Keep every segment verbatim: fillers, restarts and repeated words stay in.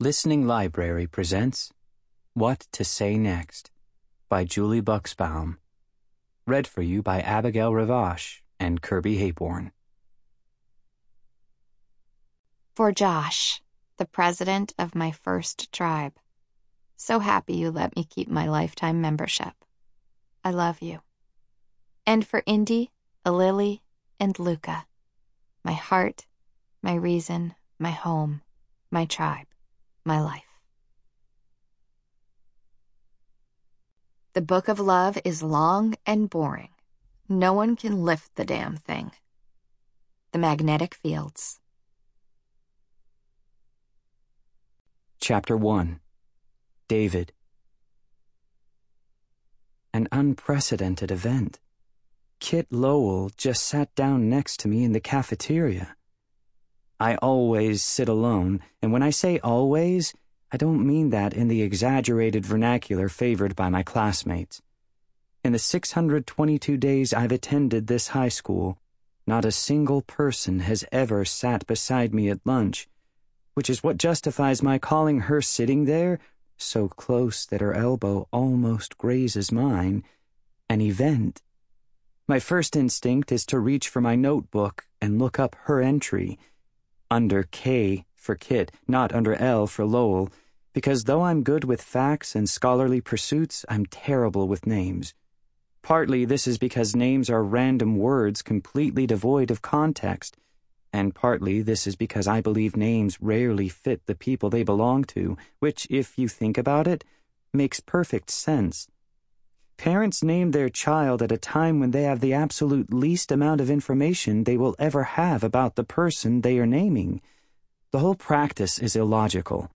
Listening Library presents What to Say Next by Julie Buxbaum. Read for you by Abigail Ravache and Kirby Hayborn. For Josh, the president of my first tribe. So happy you let me keep my lifetime membership. I love you. And for Indy, Lily, and Luca, my heart, my reason, my home, my tribe, my life. The book of love is long and boring. No one can lift the damn thing. The Magnetic Fields. Chapter one. David. An unprecedented event. Kit Lowell just sat down next to me in the cafeteria. I always sit alone, and when I say always, I don't mean that in the exaggerated vernacular favored by my classmates. In the six hundred twenty-two days I've attended this high school, not a single person has ever sat beside me at lunch, which is what justifies my calling her sitting there, so close that her elbow almost grazes mine, an event. My first instinct is to reach for my notebook and look up her entry, under K for Kit, not under L for Lowell, because though I'm good with facts and scholarly pursuits, I'm terrible with names. Partly this is because names are random words completely devoid of context, and partly this is because I believe names rarely fit the people they belong to, which, if you think about it, makes perfect sense. Parents name their child at a time when they have the absolute least amount of information they will ever have about the person they are naming. The whole practice is illogical.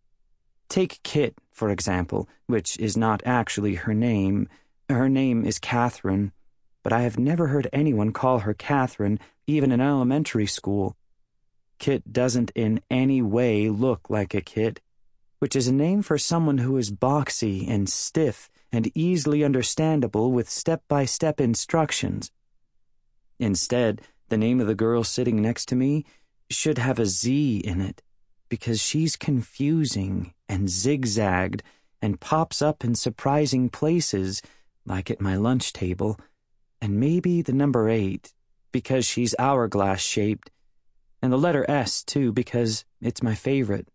Take Kit, for example, which is not actually her name. Her name is Catherine, but I have never heard anyone call her Catherine, even in elementary school. Kit doesn't in any way look like a Kit, which is a name for someone who is boxy and stiff and easily understandable with step-by-step instructions. Instead, the name of the girl sitting next to me should have a Z in it, because she's confusing and zigzagged and pops up in surprising places, like at my lunch table, and maybe the number eight, because she's hourglass-shaped, and the letter S, too, because it's my favorite.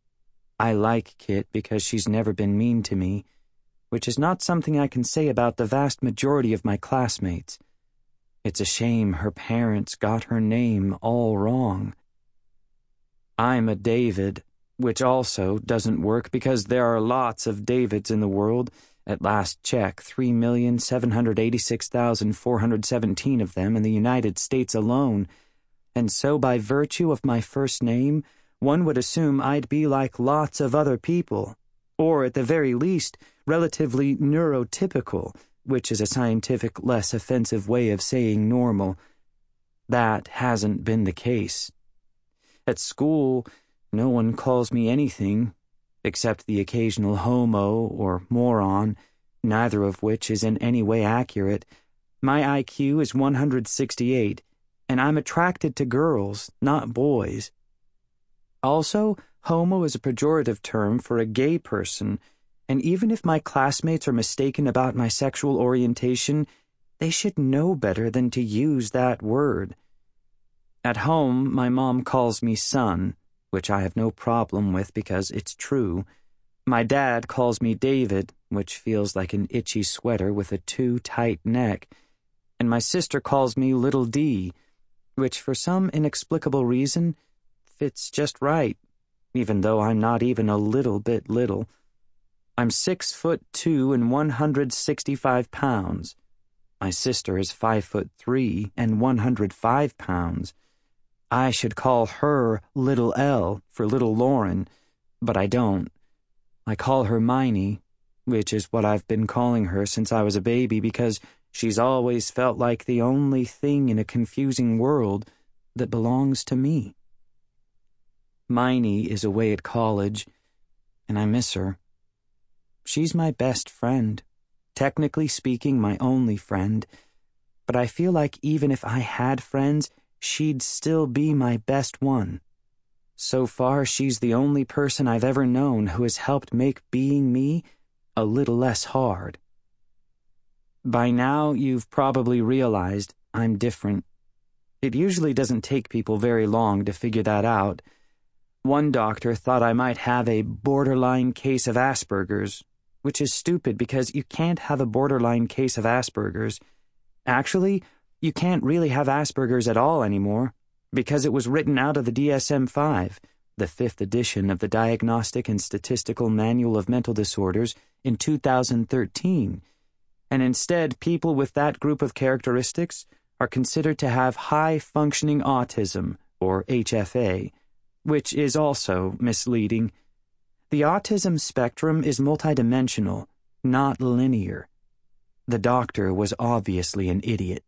I like Kit because she's never been mean to me, which is not something I can say about the vast majority of my classmates. It's a shame her parents got her name all wrong. I'm a David, which also doesn't work because there are lots of Davids in the world. At last check, three million seven hundred eighty-six thousand four hundred seventeen of them in the United States alone, and so by virtue of my first name, one would assume I'd be like lots of other people, or at the very least, relatively neurotypical, which is a scientific, less offensive way of saying normal. That hasn't been the case. At school, no one calls me anything, except the occasional homo or moron, neither of which is in any way accurate. My I Q is one hundred sixty-eight, and I'm attracted to girls, not boys. Also, homo is a pejorative term for a gay person, and even if my classmates are mistaken about my sexual orientation, they should know better than to use that word. At home, my mom calls me son, which I have no problem with because it's true. My dad calls me David, which feels like an itchy sweater with a too tight neck, and my sister calls me Little D, which for some inexplicable reason fits just right, even though I'm not even a little bit little. I'm six foot two and one hundred sixty-five pounds. My sister is five foot three and one hundred five pounds. I should call her Little L for Little Lauren, but I don't. I call her Miney, which is what I've been calling her since I was a baby because she's always felt like the only thing in a confusing world that belongs to me. Miney is away at college, and I miss her. She's my best friend, technically speaking my only friend, but I feel like even if I had friends, she'd still be my best one. So far, she's the only person I've ever known who has helped make being me a little less hard. By now, you've probably realized I'm different. It usually doesn't take people very long to figure that out. One doctor thought I might have a borderline case of Asperger's, which is stupid because you can't have a borderline case of Asperger's. Actually, you can't really have Asperger's at all anymore, because it was written out of the D S M five, the fifth edition of the Diagnostic and Statistical Manual of Mental Disorders, in two thousand thirteen, and instead people with that group of characteristics are considered to have high-functioning autism, or H F A, which is also misleading. The autism spectrum is multidimensional, not linear. The doctor was obviously an idiot.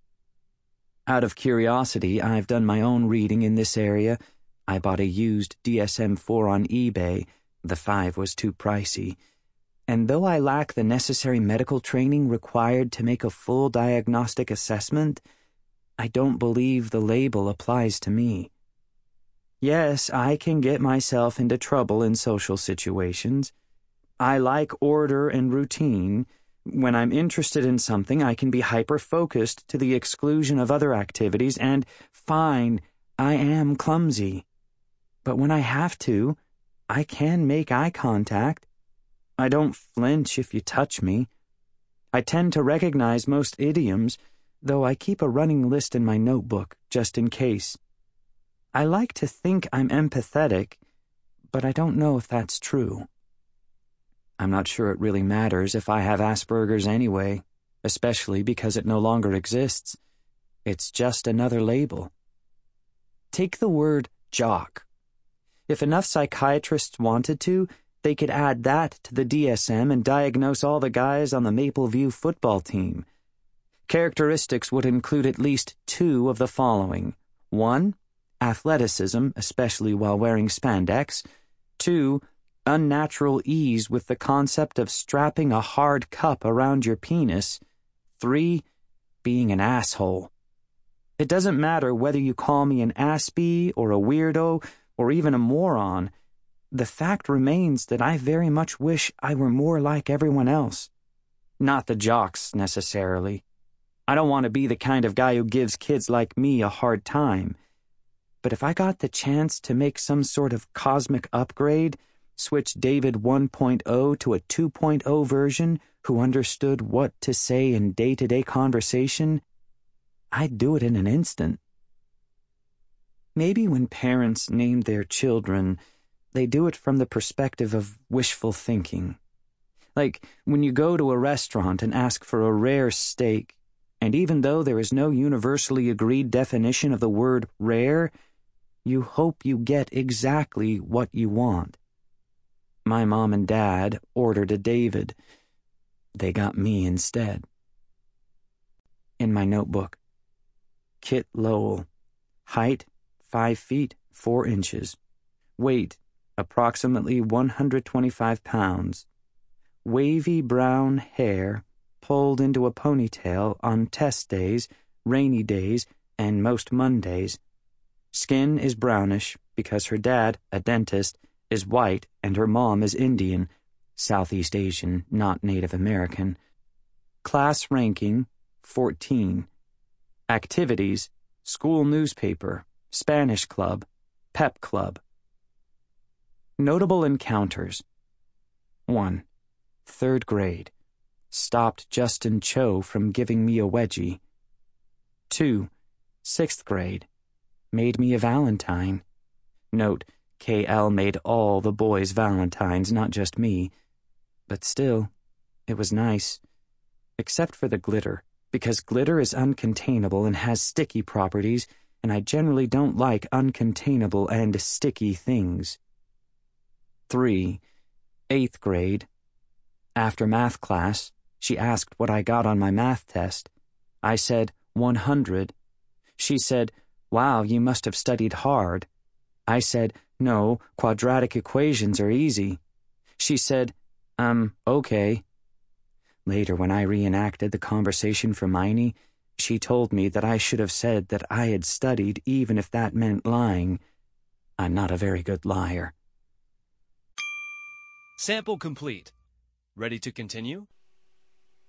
Out of curiosity, I've done my own reading in this area. I bought a used D S M four on eBay. The five was too pricey. And though I lack the necessary medical training required to make a full diagnostic assessment, I don't believe the label applies to me. Yes, I can get myself into trouble in social situations. I like order and routine. When I'm interested in something, I can be hyper-focused to the exclusion of other activities, and, fine, I am clumsy. But when I have to, I can make eye contact. I don't flinch if you touch me. I tend to recognize most idioms, though I keep a running list in my notebook, just in case. I like to think I'm empathetic, but I don't know if that's true. I'm not sure it really matters if I have Asperger's anyway, especially because it no longer exists. It's just another label. Take the word jock. If enough psychiatrists wanted to, they could add that to the D S M and diagnose all the guys on the Maple View football team. Characteristics would include at least two of the following. One, athleticism, especially while wearing spandex. Two, unnatural ease with the concept of strapping a hard cup around your penis. Three, being an asshole. It doesn't matter whether you call me an aspie or a weirdo or even a moron. The fact remains that I very much wish I were more like everyone else. Not the jocks, necessarily. I don't want to be the kind of guy who gives kids like me a hard time. But if I got the chance to make some sort of cosmic upgrade, switch David one point oh to a two point oh version who understood what to say in day-to-day conversation, I'd do it in an instant. Maybe when parents name their children, they do it from the perspective of wishful thinking. Like when you go to a restaurant and ask for a rare steak, and even though there is no universally agreed definition of the word rare, you hope you get exactly what you want. My mom and dad ordered a David. They got me instead. In my notebook, Kit Lowell. Height, five feet, four inches. Weight, approximately one hundred twenty-five pounds. Wavy brown hair, pulled into a ponytail on test days, rainy days, and most Mondays. Skin is brownish because her dad, a dentist, is white and her mom is Indian, Southeast Asian, not Native American. Class ranking, fourteen. Activities, school newspaper, Spanish club, pep club. Notable encounters. one. Third grade. Stopped Justin Cho from giving me a wedgie. two. Sixth grade. Made me a Valentine. Note, K L made all the boys Valentines, not just me. But still, it was nice. Except for the glitter, because glitter is uncontainable and has sticky properties, and I generally don't like uncontainable and sticky things. three. Eighth grade. After math class, she asked what I got on my math test. I said, one hundred. She said, wow, you must have studied hard. I said, no, quadratic equations are easy. She said, um, okay. Later, when I reenacted the conversation for Miney, she told me that I should have said that I had studied even if that meant lying. I'm not a very good liar. Sample complete. Ready to continue?